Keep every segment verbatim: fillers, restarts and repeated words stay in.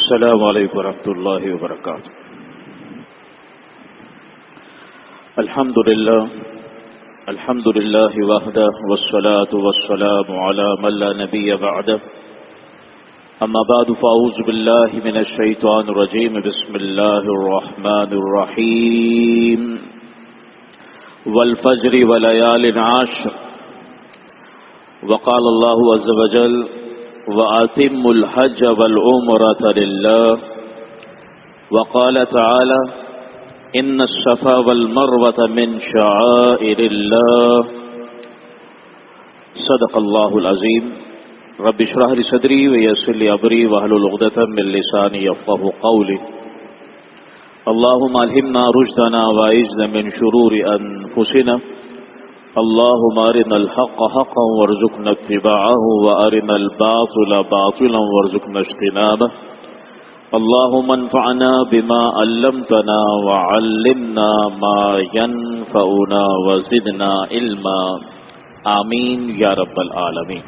السلام علیکم ورحمۃ اللہ وبرکاتہ. الحمد للہ الحمد للہ وحدہ والصلاة والسلام علی من لا نبی بعدہ. اما بعد فاعوذ باللہ من الشیطان الرجیم. بسم اللہ الرحمن الرحیم. والفجر وليال عشر. وقال اللہ عز وجل وَأَتِمُّوا الْحَجَّ وَالْعُمْرَةَ لِلَّهِ. وقال تعالى إِنَّ الصَّفَا وَالْمَرْوَةَ مِنْ شَعَائِرِ اللَّهِ. صدق اللہ العظیم. رب اشرح لي صدری ويسر لي أمري واحلل عقدة من لساني يفقهوا قولي. اللهم ألهمنا رشدنا وأعذنا من شرور أنفسنا. اللهم أرنا الحق حقا وارزقنا اتباعه وأرنا الباطل باطلا وارزقنا اجتنابه. اللهم انفعنا بما علمتنا وعلمنا ما ينفعنا وزدنا علما. آمین یا رب العالمین.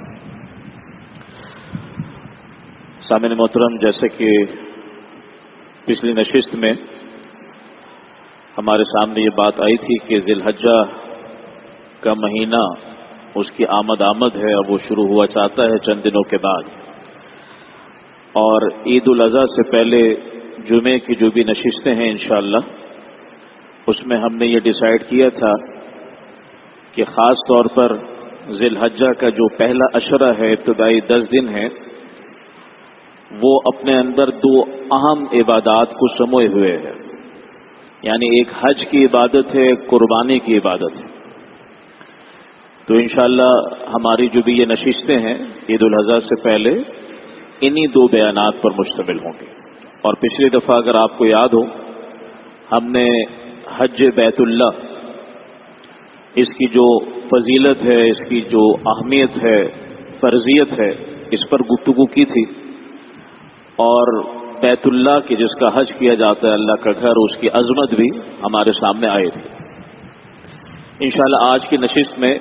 سامعین محترم، جیسے کہ پچھلی نشست میں ہمارے سامنے یہ بات آئی تھی کہ ذی الحجہ کا مہینہ اس کی آمد آمد ہے، اب وہ شروع ہوا چاہتا ہے چند دنوں کے بعد. اور عید الاضحیٰ سے پہلے جمعے کی جو بھی نشستیں ہیں انشاءاللہ اس میں ہم نے یہ ڈیسائیڈ کیا تھا کہ خاص طور پر ذی الحجہ کا جو پہلا عشرہ ہے، ابتدائی دس دن ہے، وہ اپنے اندر دو اہم عبادات کو سموئے ہوئے ہے. یعنی ایک حج کی عبادت ہے، ایک قربانی کی عبادت ہے. تو انشاءاللہ ہماری جو بھی یہ نشستیں ہیں عید الاضحیٰ سے پہلے انہی دو بیانات پر مشتمل ہوں گے. اور پچھلی دفعہ اگر آپ کو یاد ہو، ہم نے حج بیت اللہ، اس کی جو فضیلت ہے، اس کی جو اہمیت ہے، فرضیت ہے، اس پر گفتگو کی تھی. اور بیت اللہ کی جس کا حج کیا جاتا ہے، اللہ کا گھر، اس کی عظمت بھی ہمارے سامنے آئی تھی. انشاءاللہ آج کی نشست میں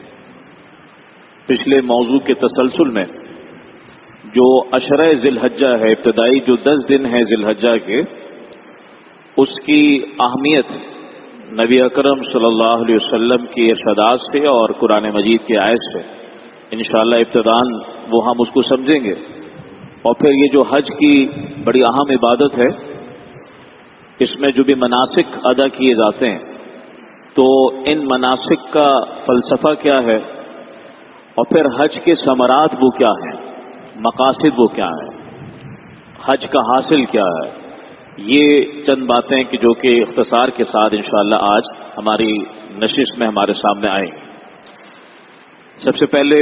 پچھلے موضوع کے تسلسل میں جو عشرہ ذی الحجہ ہے، ابتدائی جو دس دن ہیں ذی الحجہ کے، اس کی اہمیت نبی اکرم صلی اللہ علیہ وسلم کی ارشادات سے اور قرآن مجید کی آیت سے انشاءاللہ ابتداً وہ ہم اس کو سمجھیں گے. اور پھر یہ جو حج کی بڑی اہم عبادت ہے، اس میں جو بھی مناسک ادا کیے جاتے ہیں، تو ان مناسک کا فلسفہ کیا ہے، اور پھر حج کے ثمرات وہ کیا ہیں، مقاصد وہ کیا ہیں، حج کا حاصل کیا ہے، یہ چند باتیں کہ جو کہ اختصار کے ساتھ انشاءاللہ آج ہماری نشست میں ہمارے سامنے آئیں. سب سے پہلے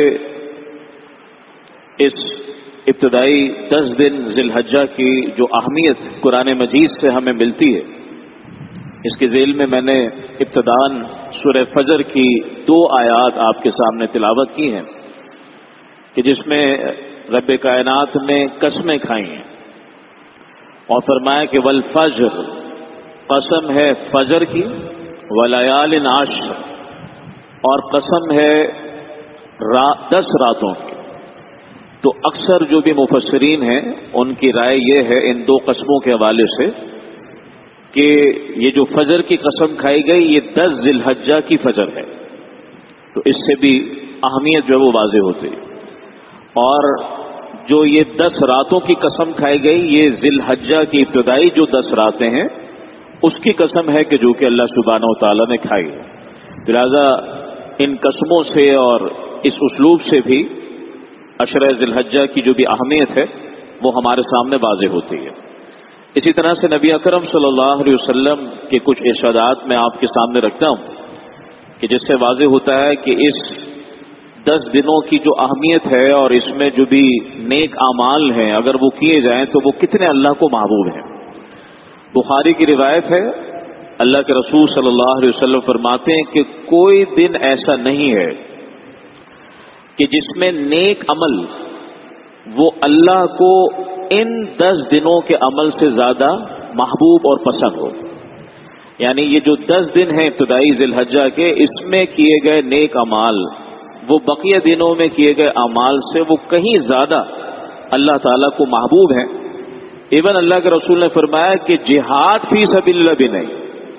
اس ابتدائی دس دن ذی الحجہ کی جو اہمیت قرآن مجید سے ہمیں ملتی ہے، اس کے ذیل میں میں نے ابتداً سورہ فجر کی دو آیات آپ کے سامنے تلاوت کی ہیں کہ جس میں رب کائنات نے قسمیں کھائی ہیں اور فرمایا کہ والفجر، قسم ہے فجر کی، ولیال عشر، اور قسم ہے را دس راتوں کی. تو اکثر جو بھی مفسرین ہیں ان کی رائے یہ ہے ان دو قسموں کے حوالے سے کہ یہ جو فجر کی قسم کھائی گئی یہ دس ذی الحجہ کی فجر ہے. تو اس سے بھی اہمیت جو ہے وہ واضح ہوتی ہے. اور جو یہ دس راتوں کی قسم کھائی گئی یہ ذی الحجہ کی ابتدائی جو دس راتیں ہیں اس کی قسم ہے کہ جو کہ اللہ سبحانہ و تعالیٰ نے کھائی ہے. لہذا ان قسموں سے اور اس اسلوب سے بھی عشرہ ذی الحجہ کی جو بھی اہمیت ہے وہ ہمارے سامنے واضح ہوتی ہے. اسی طرح سے نبی اکرم صلی اللہ علیہ وسلم کے کچھ ارشادات میں آپ کے سامنے رکھتا ہوں کہ جس سے واضح ہوتا ہے کہ اس دس دنوں کی جو اہمیت ہے اور اس میں جو بھی نیک اعمال ہیں اگر وہ کیے جائیں تو وہ کتنے اللہ کو محبوب ہیں. بخاری کی روایت ہے، اللہ کے رسول صلی اللہ علیہ وسلم فرماتے ہیں کہ کوئی دن ایسا نہیں ہے کہ جس میں نیک عمل وہ اللہ کو ان دس دنوں کے عمل سے زیادہ محبوب اور پسند ہو. یعنی یہ جو دس دن ہیں ابتدائی ذی الحجہ کے، اس میں کیے گئے نیک اعمال وہ بقیہ دنوں میں کیے گئے اعمال سے وہ کہیں زیادہ اللہ تعالیٰ کو محبوب ہیں. ایون اللہ کے رسول نے فرمایا کہ جہاد فی سبیل اللہ بھی نہیں.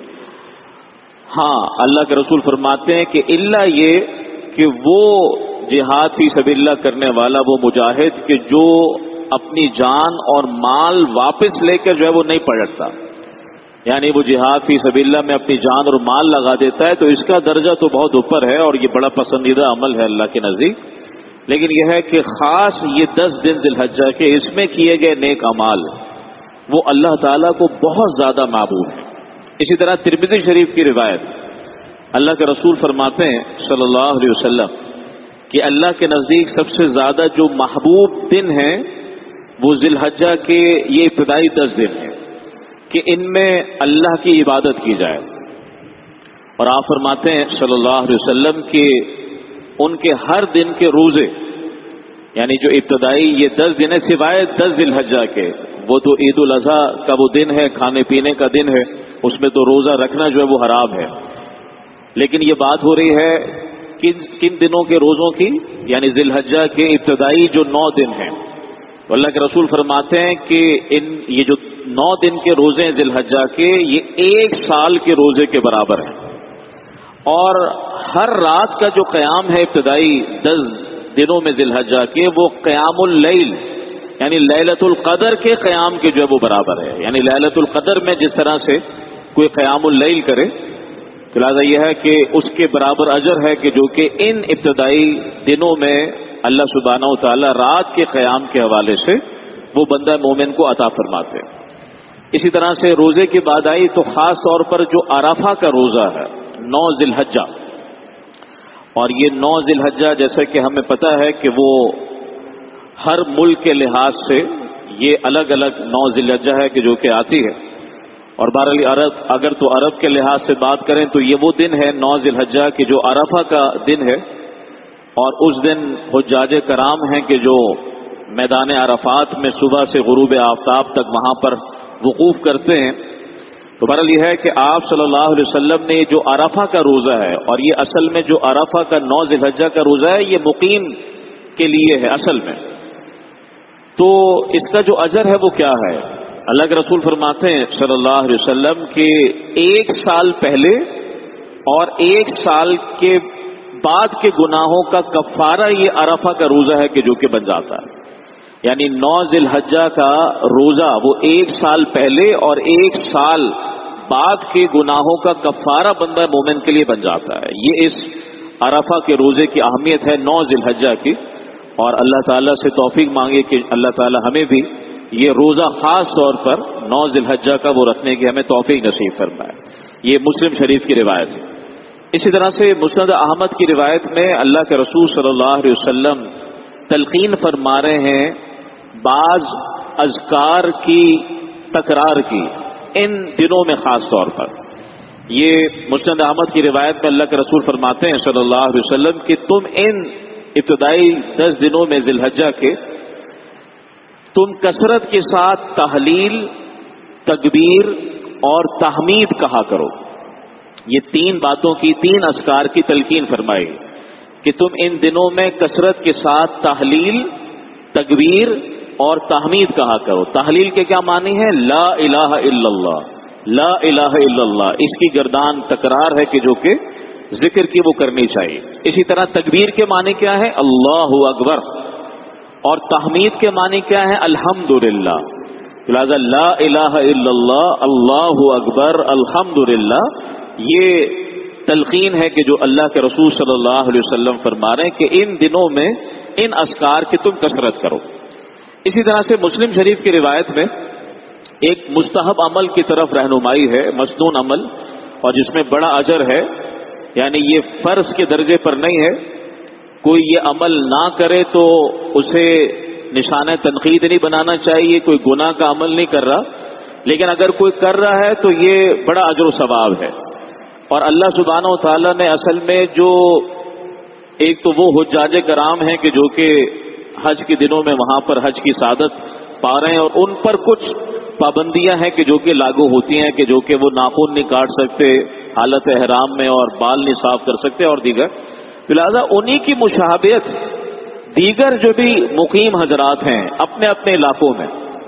ہاں اللہ کے رسول فرماتے ہیں کہ الا یہ کہ وہ جہاد فی سبیل اللہ کرنے والا وہ مجاہد کہ جو اپنی جان اور مال واپس لے کر جو ہے وہ نہیں پلٹتا، یعنی وہ جہاد فی سبیل اللہ میں اپنی جان اور مال لگا دیتا ہے تو اس کا درجہ تو بہت اوپر ہے اور یہ بڑا پسندیدہ عمل ہے اللہ کے نزدیک. لیکن یہ ہے کہ خاص یہ دس دن ذی الحجہ کے اس میں کیے گئے نیک اعمال وہ اللہ تعالیٰ کو بہت زیادہ محبوب ہے. اسی طرح ترمذی شریف کی روایت اللہ کے رسول فرماتے ہیں صلی اللہ علیہ وسلم کہ اللہ کے نزدیک سب سے زیادہ جو محبوب دن ہیں وہ ذی الحجہ کے یہ ابتدائی دس دن ہیں کہ ان میں اللہ کی عبادت کی جائے. اور آپ فرماتے ہیں صلی اللہ علیہ وسلم کہ ان کے ہر دن کے روزے یعنی جو ابتدائی یہ دس دن ہے سوائے دس ذی الحجہ کے وہ تو عید الاضحیٰ کا وہ دن ہے، کھانے پینے کا دن ہے، اس میں تو روزہ رکھنا جو ہے وہ حرام ہے. لیکن یہ بات ہو رہی ہے کن کن دنوں کے روزوں کی، یعنی ذی الحجہ کے ابتدائی جو نو دن ہیں. تو اللہ کے رسول فرماتے ہیں کہ ان یہ جو نو دن کے روزے ہیں ذی الحجہ کے یہ ایک سال کے روزے کے برابر ہیں. اور ہر رات کا جو قیام ہے ابتدائی دس دنوں میں ذی الحجہ کے وہ قیام اللیل یعنی لیلۃ القدر کے قیام کے جو ہے وہ برابر ہے. یعنی لیلۃ القدر میں جس طرح سے کوئی قیام اللیل کرے تو لہٰذا یہ ہے کہ اس کے برابر اجر ہے کہ جو کہ ان ابتدائی دنوں میں اللہ سبحانہ و تعالی رات کے قیام کے حوالے سے وہ بندہ مومن کو عطا فرماتے ہیں. اسی طرح سے روزے کی بات آئی تو خاص طور پر جو عرفہ کا روزہ ہے نو ذی الحجہ، اور یہ نو ذی الحجہ جیسا کہ ہمیں پتہ ہے کہ وہ ہر ملک کے لحاظ سے یہ الگ الگ نو ذی الحجہ ہے کہ جو کہ آتی ہے. اور بہرحال عرب اگر تو عرب کے لحاظ سے بات کریں تو یہ وہ دن ہے نو ذی الحجہ کہ جو عرفہ کا دن ہے، اور اس دن حجاج کرام ہیں کہ جو میدان عرفات میں صبح سے غروب آفتاب تک وہاں پر وقوف کرتے ہیں. تو بہرحال یہ ہے کہ آپ صلی اللہ علیہ وسلم نے جو عرفہ کا روزہ ہے، اور یہ اصل میں جو عرفہ کا نو ذی الحجہ کا روزہ ہے یہ مقیم کے لیے ہے اصل میں. تو اس کا جو اجر ہے وہ کیا ہے؟ اللہ کے رسول فرماتے ہیں صلی اللہ علیہ وسلم کہ ایک سال پہلے اور ایک سال کے بعد کے گناہوں کا کفارہ یہ عرفہ کا روزہ ہے کہ جو کہ بن جاتا ہے. یعنی نو ذی الحجہ کا روزہ وہ ایک سال پہلے اور ایک سال بعد کے گناہوں کا کفارہ بندہ مومن کے لیے بن جاتا ہے. یہ اس عرفہ کے روزے کی اہمیت ہے نو ذی الحجہ کی، اور اللہ تعالیٰ سے توفیق مانگے کہ اللہ تعالیٰ ہمیں بھی یہ روزہ خاص طور پر نو ذی الحجہ کا وہ رکھنے کی ہمیں توفیق نصیب فرمائے. یہ مسلم شریف کی روایت ہے. اسی طرح سے مسند احمد کی روایت میں اللہ کے رسول صلی اللہ علیہ وسلم تلقین فرما رہے ہیں بعض اذکار کی تکرار کی ان دنوں میں خاص طور پر. یہ مسند احمد کی روایت میں اللہ کے رسول فرماتے ہیں صلی اللہ علیہ وسلم کہ تم ان ابتدائی دس دنوں میں ذی الحجہ کے تم کثرت کے ساتھ تحلیل، تکبیر اور تحمید کہا کرو. یہ تین باتوں کی تین اذکار کی تلقین فرمائی کہ تم ان دنوں میں کثرت کے ساتھ تحلیل، تکبیر اور تحمید کہا کرو. تحلیل کے کیا معنی ہے؟ لا الہ الا اللہ، لا الہ الا اللہ، اس کی گردان تکرار ہے کہ جو کہ ذکر کی وہ کرنی چاہیے. اسی طرح تکبیر کے معنی کیا ہے؟ اللہ اکبر. اور تحمید کے معنی کیا ہے؟ الحمدللہ. لہذا لا الہ الا اللہ، اللہ اکبر، الحمدللہ، یہ تلقین ہے کہ جو اللہ کے رسول صلی اللہ علیہ وسلم فرما رہے ہیں کہ ان دنوں میں ان اذکار کی تم کثرت کرو. اسی طرح سے مسلم شریف کی روایت میں ایک مستحب عمل کی طرف رہنمائی ہے، مسنون عمل، اور جس میں بڑا اجر ہے. یعنی یہ فرض کے درجے پر نہیں ہے. کوئی یہ عمل نہ کرے تو اسے نشانہ تنقید نہیں بنانا چاہیے، کوئی گناہ کا عمل نہیں کر رہا. لیکن اگر کوئی کر رہا ہے تو یہ بڑا اجر و ثواب ہے. اور اللہ سبحانہ و تعالیٰ نے اصل میں جو ایک تو وہ حجاج کرام ہیں کہ جو کہ حج کے دنوں میں وہاں پر حج کی سعادت پا رہے ہیں، اور ان پر کچھ پابندیاں ہیں کہ جو کہ لاگو ہوتی ہیں کہ جو کہ وہ ناخن نہیں کاٹ سکتے حالت احرام میں، اور بال نہیں صاف کر سکتے اور دیگر. لہٰذا انہی کی مشابہت دیگر جو بھی مقیم حضرات ہیں اپنے اپنے علاقوں میں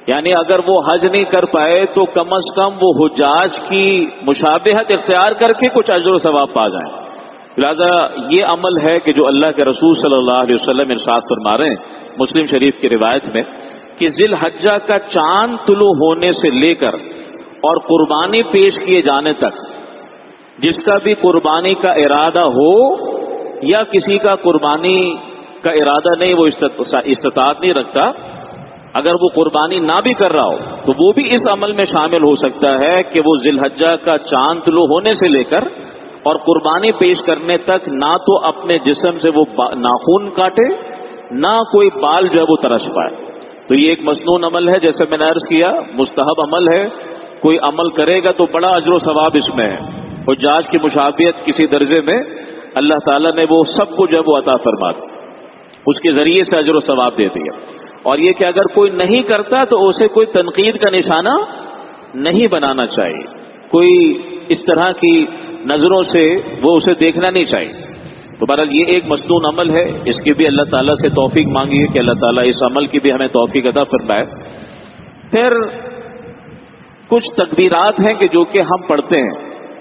یعنی اگر وہ حج نہیں کر پائے تو کم از کم وہ حجاج کی مشابہت اختیار کر کے کچھ اجر و ثواب پا جائیں. لہذا یہ عمل ہے کہ جو اللہ کے رسول صلی اللہ علیہ وسلم ارشاد فرما رہے ہیں مسلم شریف کی روایت میں کہ ذی الحجہ کا چاند طلوع ہونے سے لے کر اور قربانی پیش کیے جانے تک جس کا بھی قربانی کا ارادہ ہو یا کسی کا قربانی کا ارادہ نہیں، وہ استطاعت نہیں رکھتا، اگر وہ قربانی نہ بھی کر رہا ہو تو وہ بھی اس عمل میں شامل ہو سکتا ہے کہ وہ ذی الحجہ کا چاند طلوع ہونے سے لے کر اور قربانی پیش کرنے تک نہ تو اپنے جسم سے وہ ناخن کاٹے نہ کوئی بال جو ہے وہ ترش پائے. تو یہ ایک مسنون عمل ہے، جیسے میں نے عرض کیا مستحب عمل ہے. کوئی عمل کرے گا تو بڑا اجر و ثواب اس میں ہے. حجاج کی مشابہت کسی درجے میں اللہ تعالیٰ نے وہ سب کو جو ہے وہ عطا فرما دی، اس کے ذریعے سے اجر و ثواب دے دیا. اور یہ کہ اگر کوئی نہیں کرتا تو اسے کوئی تنقید کا نشانہ نہیں بنانا چاہیے، کوئی اس طرح کی نظروں سے وہ اسے دیکھنا نہیں چاہیے. تو بہرحال یہ ایک مسنون عمل ہے، اس کی بھی اللہ تعالیٰ سے توفیق مانگیے کہ اللہ تعالیٰ اس عمل کی بھی ہمیں توفیق عطا فرمائے. پھر کچھ تکبیرات ہیں کہ جو کہ ہم پڑھتے ہیں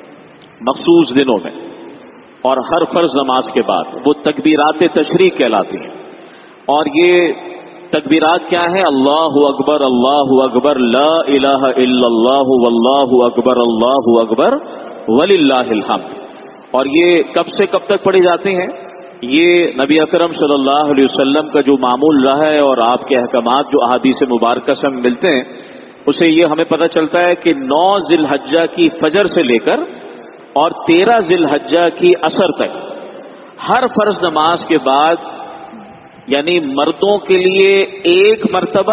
مخصوص دنوں میں اور ہر فرض نماز کے بعد، وہ تکبیرات تشریق کہلاتی ہیں. اور یہ تکبیرات کیا ہیں؟ اللہ اکبر اللہ اکبر لا الہ الا اللہ واللہ اکبر اللہ اکبر وللہ الحمد. اور یہ کب سے کب تک پڑھی جاتی ہیں؟ یہ نبی اکرم صلی اللہ علیہ وسلم کا جو معمول رہا ہے اور آپ کے احکامات جو احادیث مبارکہ سے ہمیں ملتے ہیں اسے یہ ہمیں پتہ چلتا ہے کہ نو ذی الحجہ کی فجر سے لے کر اور تیرہ ذی الحجہ کی عصر تک ہر فرض نماز کے بعد، یعنی مردوں کے لیے ایک مرتبہ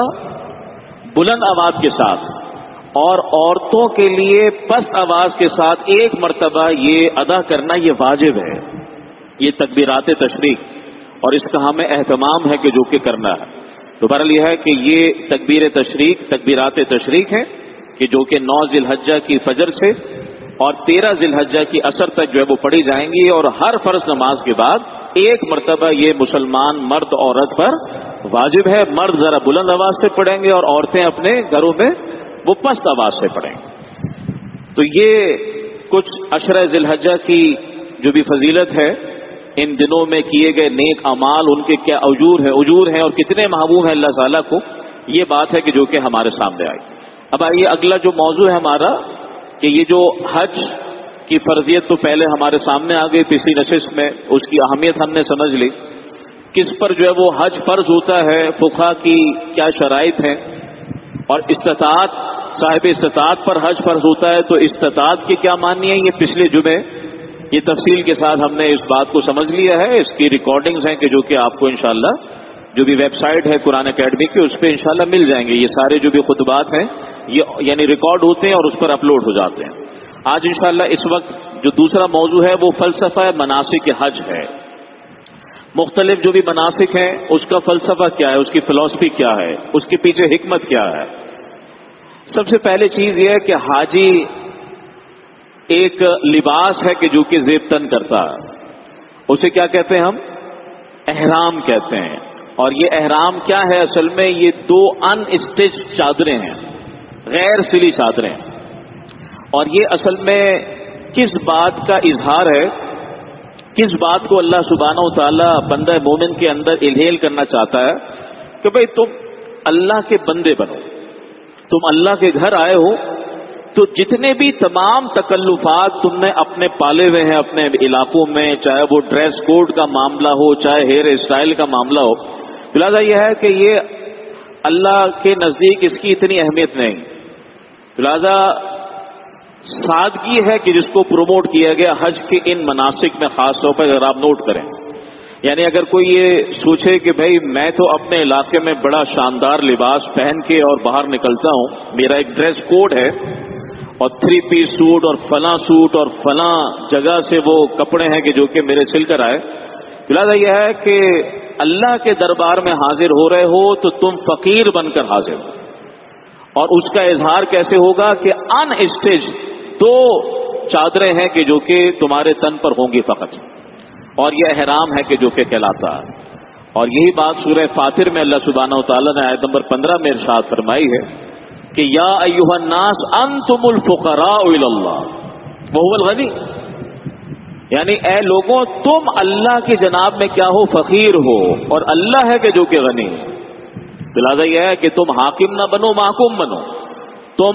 بلند آواز کے ساتھ اور عورتوں کے لیے پست آواز کے ساتھ ایک مرتبہ یہ ادا کرنا یہ واجب ہے. یہ تکبیرات تشریق اور اس کا ہمیں اہتمام ہے کہ جو کہ کرنا ہے. تو بہرحال یہ ہے کہ یہ تکبیر تشریق تکبیرات تشریق ہیں کہ جو کہ نو ذی الحجہ کی فجر سے اور تیرہ ذی الحجہ کی عصر تک جو ہے وہ پڑھی جائیں گی. اور ہر فرض نماز کے بعد ایک مرتبہ یہ مسلمان مرد عورت پر واجب ہے. مرد ذرا بلند آواز سے پڑھیں گے اور عورتیں اپنے گھروں میں وہ پست آواز سے پڑھیں گے. تو یہ کچھ عشرہ ذی الحجہ کی جو بھی فضیلت ہے، ان دنوں میں کیے گئے نیک اعمال ان کے کیا اجور ہیں اجور ہیں اور کتنے محبوب ہیں اللہ تعالیٰ کو، یہ بات ہے کہ جو کہ ہمارے سامنے آئی. اب آئیے اگلا جو موضوع ہے ہمارا کہ یہ جو حج کی فرضیت تو پہلے ہمارے سامنے آ گئی پچھلی نشست میں، اس کی اہمیت ہم نے سمجھ لی. کس پر جو ہے وہ حج فرض ہوتا ہے، فقہا کی کیا شرائط ہیں، اور استطاعت صاحب استطاعت پر حج فرض ہوتا ہے تو استطاعت کی کیا معنی ہے، یہ پچھلے جمعے یہ تفصیل کے ساتھ ہم نے اس بات کو سمجھ لیا ہے. اس کی ریکارڈنگز ہیں کہ جو کہ آپ کو انشاءاللہ جو بھی ویب سائٹ ہے قرآن اکیڈمی کی اس پہ انشاءاللہ مل جائیں گے. یہ سارے جو بھی خطبات ہیں یہ یعنی ریکارڈ ہوتے ہیں اور اس پر اپلوڈ ہو جاتے ہیں. آج انشاءاللہ اس وقت جو دوسرا موضوع ہے وہ فلسفہ مناسک حج ہے. مختلف جو بھی مناسک ہیں اس کا فلسفہ کیا ہے، اس کی فلسفی کیا ہے، اس کے پیچھے حکمت کیا ہے. سب سے پہلے چیز یہ ہے کہ حاجی ایک لباس ہے کہ جو کہ زیب تن کرتا ہے، اسے کیا کہتے ہیں ہم؟ احرام کہتے ہیں. اور یہ احرام کیا ہے؟ اصل میں یہ دو ان اسٹچ چادریں ہیں، غیر سلی چادریں. اور یہ اصل میں کس بات کا اظہار ہے، کس بات کو اللہ سبحانہ و تعالی بندہ مومن کے اندر الہیل کرنا چاہتا ہے کہ بھئی تم اللہ کے بندے بنو، تم اللہ کے گھر آئے ہو تو جتنے بھی تمام تکلفات تم نے اپنے پالے ہوئے ہیں اپنے علاقوں میں، چاہے وہ ڈریس کوڈ کا معاملہ ہو چاہے ہیئر اسٹائل کا معاملہ ہو، لہٰذا یہ ہے کہ یہ اللہ کے نزدیک اس کی اتنی اہمیت نہیں. لہٰذا سادگی ہے کہ جس کو پروموٹ کیا گیا حج کے ان مناسک میں، خاص طور پر اگر آپ نوٹ کریں. یعنی اگر کوئی یہ سوچے کہ بھائی میں تو اپنے علاقے میں بڑا شاندار لباس پہن کے اور باہر نکلتا ہوں، میرا ایک ڈریس کوڈ ہے اور تھری پیس سوٹ اور فلاں سوٹ اور فلاں جگہ سے وہ کپڑے ہیں کہ جو کہ میرے سل کر آئے، لہٰذا یہ ہے کہ اللہ کے دربار میں حاضر ہو رہے ہو تو تم فقیر بن کر حاضر ہو. اور اس کا اظہار کیسے ہوگا کہ ان اسٹیج دو چادریں ہیں کہ جو کہ تمہارے تن پر ہوں گی فقط، اور یہ احرام ہے کہ جو کہ کہلاتا ہے. اور یہی بات سورہ فاطر میں اللہ سبحانہ و تعالیٰ نے آیت نمبر پندرہ میں ارشاد فرمائی ہے کہ یا ایھا الناس انتم الفقراء الی اللہ وہو الغنی، یعنی اے لوگوں تم اللہ کی جناب میں کیا ہو، فقیر ہو، اور اللہ ہے کہ جو کہ غنی ہے۔ لہٰذا یہ ہے کہ تم حاکم نہ بنو، محکوم بنو، تم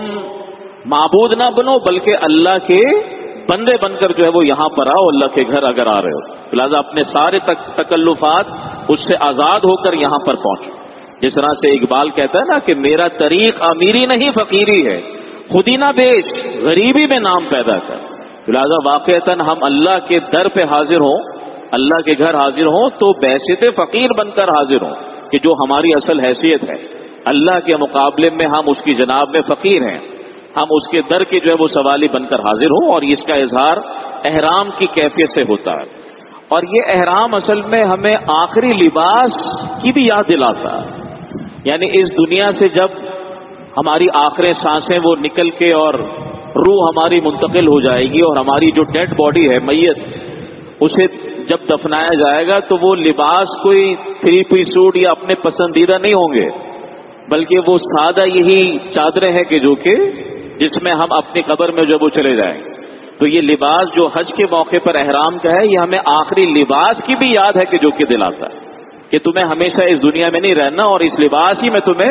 معبود نہ بنو، بلکہ اللہ کے بندے بن کر جو ہے وہ یہاں پر آؤ، اللہ کے گھر اگر آ رہے ہو، لہٰذا اپنے سارے تک تکلفات اس سے آزاد ہو کر یہاں پر پہنچو۔ جس طرح سے اقبال کہتا ہے نا کہ میرا طریق امیری نہیں فقیری ہے، خود ہی نہ بیچ غریبی میں نام پیدا کر۔ لہٰذا واقعتاً ہم اللہ کے در پہ حاضر ہوں، اللہ کے گھر حاضر ہوں تو بحیثیت فقیر بن کر حاضر ہوں کہ جو ہماری اصل حیثیت ہے، اللہ کے مقابلے میں ہم اس کی جناب میں فقیر ہیں، ہم اس کے در کے جو ہے وہ سوالی بن کر حاضر ہوں، اور اس کا اظہار احرام کی کیفیت سے ہوتا ہے۔ اور یہ احرام اصل میں ہمیں آخری لباس کی بھی یاد دلاتا ہے، یعنی اس دنیا سے جب ہماری آخری سانسیں وہ نکل کے اور روح ہماری منتقل ہو جائے گی، اور ہماری جو ڈیڈ باڈی ہے میت، اسے جب دفنایا جائے گا تو وہ لباس کوئی تھری پیس سوٹ یا اپنے پسندیدہ نہیں ہوں گے، بلکہ وہ سادہ یہی چادریں ہیں کہ جو کہ جس میں ہم اپنی قبر میں جو وہ چلے جائیں۔ تو یہ لباس جو حج کے موقع پر احرام کا ہے، یہ ہمیں آخری لباس کی بھی یاد ہے کہ جو کہ دلاتا ہے کہ تمہیں ہمیشہ اس دنیا میں نہیں رہنا، اور اس لباس ہی میں تمہیں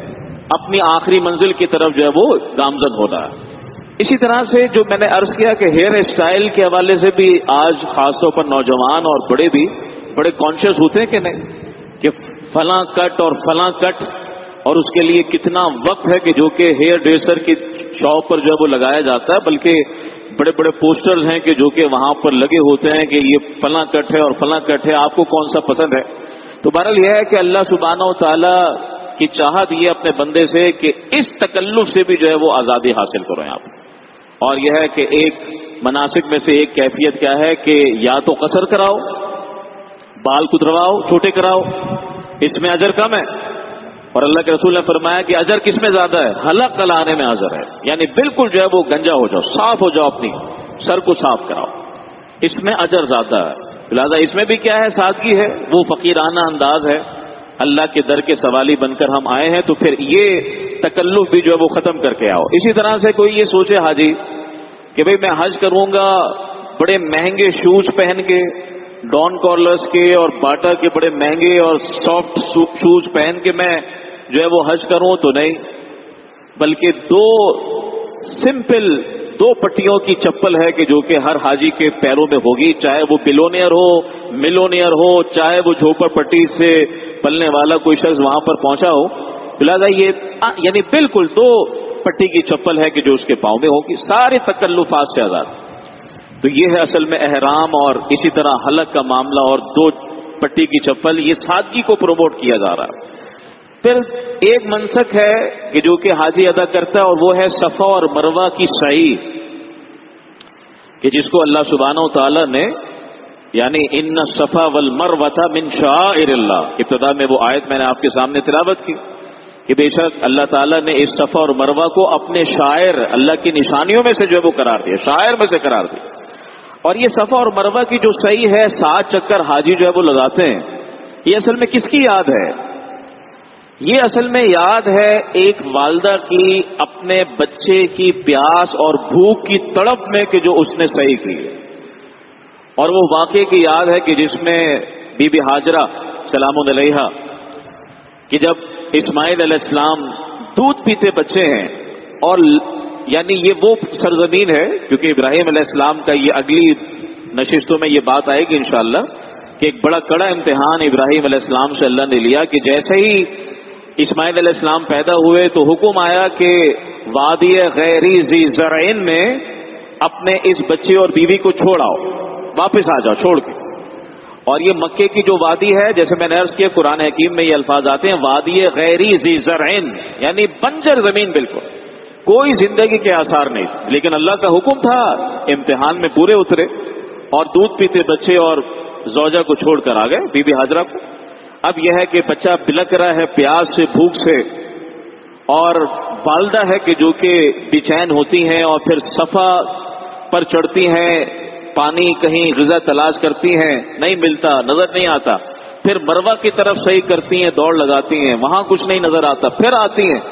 اپنی آخری منزل کی طرف جو ہے وہ گامزن ہونا ہے۔ اسی طرح سے جو میں نے عرض کیا کہ ہیئر اسٹائل کے حوالے سے بھی آج خاص طور پر نوجوان اور بڑے بھی بڑے کانشیس ہوتے ہیں کہ نہیں، کہ فلاں کٹ اور فلاں کٹ، اور اس کے لیے کتنا وقت ہے کہ جو کہ ہیئر ڈریسر کی شاپ پر جو ہے وہ لگایا جاتا ہے، بلکہ بڑے بڑے پوسٹرز ہیں کہ جو کہ وہاں پر لگے ہوتے ہیں کہ یہ فلاں کٹ ہے اور فلاں کٹ ہے، آپ کو کون سا پسند ہے۔ تو بہرحال یہ ہے کہ اللہ سبحانہ و تعالیٰ کی چاہت یہ اپنے بندے سے کہ اس تکلف سے بھی جو ہے وہ آزادی حاصل کریں آپ، اور یہ ہے کہ ایک مناسک میں سے ایک کیفیت کیا ہے کہ یا تو قصر کراؤ، بال کترواؤ، چھوٹے کراؤ، اس میں اجر کم ہے، اور اللہ کے رسول نے فرمایا کہ اجر کس میں زیادہ ہے، حلق کلانے میں اجر ہے، یعنی بالکل جو ہے وہ گنجا ہو جاؤ، صاف ہو جاؤ، اپنی سر کو صاف کراؤ، اس میں اجر زیادہ ہے۔ لہٰذا اس میں بھی کیا ہے، سادگی ہے، وہ فقیرانہ انداز ہے، اللہ کے در کے سوالی بن کر ہم آئے ہیں، تو پھر یہ تکلف بھی جو ہے وہ ختم کر کے آؤ۔ اسی طرح سے کوئی یہ سوچے حاجی کہ بھئی میں حج کروں گا، بڑے مہنگے شوز پہن کے، ڈان کارلرس کے اور باٹا کے بڑے مہنگے اور سافٹ شوز پہن کے میں جو ہے وہ حج کروں، تو نہیں، بلکہ دو سمپل دو پٹیوں کی چپل ہے کہ جو کہ ہر حاجی کے پیروں میں ہوگی، چاہے وہ بلونیئر ہو، ملونیئر ہو، چاہے وہ جھوپڑ پٹی سے پلنے والا کوئی شخص وہاں پر پہنچا ہو، لہٰذا یہ یعنی بالکل دو پٹی کی چپل ہے کہ جو اس کے پاؤں میں ہوگی، سارے تکلفات سے آزاد۔ تو یہ ہے اصل میں احرام، اور اسی طرح حلق کا معاملہ اور دو پٹی کی چپل، یہ سادگی کو پروموٹ کیا جا رہا ہے۔ پھر ایک منسک ہے کہ جو کہ حاجی ادا کرتا ہے، اور وہ ہے صفا اور مروہ کی سعی، کہ جس کو اللہ سبحانہ و تعالیٰ نے یعنی ان الصفا والمروۃ من شعائر اللہ، ابتدا میں وہ آیت میں نے آپ کے سامنے تلاوت کی کہ بے شک اللہ تعالیٰ نے اس صفا اور مروہ کو اپنے شاعر، اللہ کی نشانیوں میں سے جو ہے وہ قرار دیا، شاعر میں سے قرار دیا۔ اور یہ صفا اور مروہ کی جو سعی ہے، سات چکر حاجی جو ہے وہ لگاتے ہیں، یہ اصل میں کس کی یاد ہے؟ یہ اصل میں یاد ہے ایک والدہ کی اپنے بچے کی پیاس اور بھوک کی تڑپ میں کہ جو اس نے سعی کی ہے، اور وہ واقعے کی یاد ہے کہ جس میں بی بی ہاجرہ سلام علیہا کہ جب اسماعیل علیہ السلام دودھ پیتے بچے ہیں، اور یعنی یہ وہ سرزمین ہے، کیونکہ ابراہیم علیہ السلام کا یہ اگلی نشستوں میں یہ بات آئے گی انشاءاللہ کہ ایک بڑا کڑا امتحان ابراہیم علیہ السلام سے اللہ نے لیا کہ جیسے ہی اسماعیل علیہ السلام پیدا ہوئے تو حکم آیا کہ وادی غیری ذی زرعین میں اپنے اس بچے اور بیوی کو چھوڑ آؤ، واپس آ جاؤ چھوڑ کے۔ اور یہ مکے کی جو وادی ہے، جیسے میں نے عرض کیا قرآن حکیم میں یہ الفاظ آتے ہیں، وادی غیری ذی زرعین، یعنی بنجر زمین، بالکل کوئی زندگی کے آثار نہیں، لیکن اللہ کا حکم تھا، امتحان میں پورے اترے، اور دودھ پیتے بچے اور زوجہ کو چھوڑ کر آ گئے بی بی ہاجرہ کو۔ اب یہ ہے کہ بچہ بلک رہا ہے پیاس سے، بھوک سے، اور والدہ ہے کہ جو کہ بے چین ہوتی ہیں اور پھر صفا پر چڑھتی ہیں، پانی کہیں غذا تلاش کرتی ہیں، نہیں ملتا، نظر نہیں آتا، پھر مروہ کی طرف صحیح کرتی ہیں، دوڑ لگاتی ہیں، وہاں کچھ نہیں نظر آتا، پھر آتی ہیں،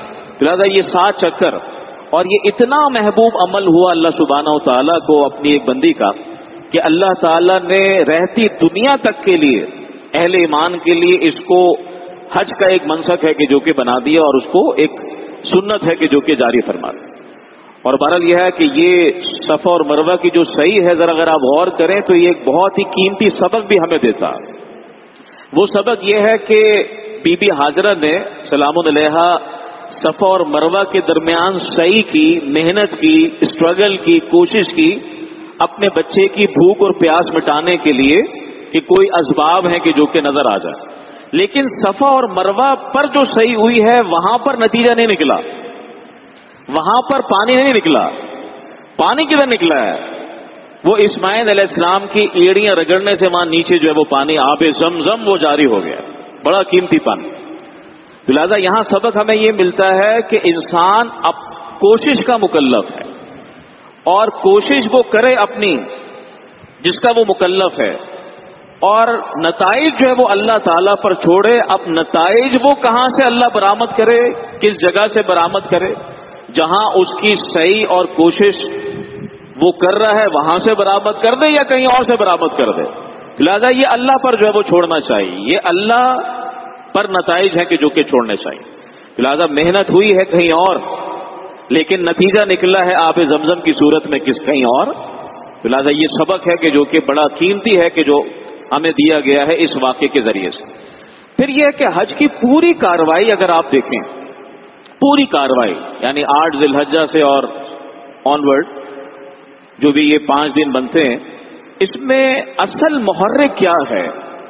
لہٰذا یہ سات چکر اور یہ اتنا محبوب عمل ہوا اللہ سبحانہ و تعالیٰ کو اپنی ایک بندی کا کہ اللہ تعالیٰ نے رہتی دنیا تک کے لیے اہل ایمان کے لیے اس کو حج کا ایک منسک ہے کہ جو کہ بنا دیا اور اس کو ایک سنت ہے کہ جو کہ جاری فرما دیا. اور بہرحال یہ ہے کہ یہ صفا اور مروہ کی جو صحیح ہے ذرا اگر آپ غور کریں تو یہ ایک بہت ہی قیمتی سبق بھی ہمیں دیتا. وہ سبق یہ ہے کہ بی بی ہاجرہ نے سلام علیہا صفا اور مروہ کے درمیان صحیح کی، محنت کی، اسٹرگل کی، کوشش کی اپنے بچے کی بھوک اور پیاس مٹانے کے لیے کہ کوئی اسباب ہیں کہ جو کہ نظر آ جائے. لیکن صفا اور مروہ پر جو صحیح ہوئی ہے وہاں پر نتیجہ نہیں نکلا، وہاں پر پانی نہیں نکلا. پانی کدھر نکلا ہے؟ وہ اسماعیل علیہ السلام کی ایڑیاں رگڑنے سے وہاں نیچے جو ہے وہ پانی آب زمزم وہ جاری ہو گیا، بڑا قیمتی پانی. لہٰذا یہاں سبق ہمیں یہ ملتا ہے کہ انسان اب کوشش کا مکلف ہے اور کوشش وہ کرے اپنی جس کا وہ مکلف ہے، اور نتائج جو ہے وہ اللہ تعالیٰ پر چھوڑے. اب نتائج وہ کہاں سے اللہ برآمد کرے، کس جگہ سے برآمد کرے؟ جہاں اس کی صحیح اور کوشش وہ کر رہا ہے وہاں سے برآمد کر دے یا کہیں اور سے برآمد کر دے. لہذا یہ اللہ پر جو ہے وہ چھوڑنا چاہیے، یہ اللہ پر نتائج ہیں کہ جو کہ چھوڑنے چاہیے. لہذا محنت ہوئی ہے کہیں اور لیکن نتیجہ نکلا ہے آب زمزم کی صورت میں کس کہیں اور. لہذا یہ سبق ہے کہ جو کہ بڑا قیمتی ہے کہ جو ہمیں دیا گیا ہے اس واقعے کے ذریعے سے. پھر یہ کہ حج کی پوری کاروائی اگر آپ دیکھیں، پوری کاروائی یعنی آٹھ ذی الحجہ سے اور آنورڈ جو بھی یہ پانچ دن بنتے ہیں، اس میں اصل محرک کیا ہے؟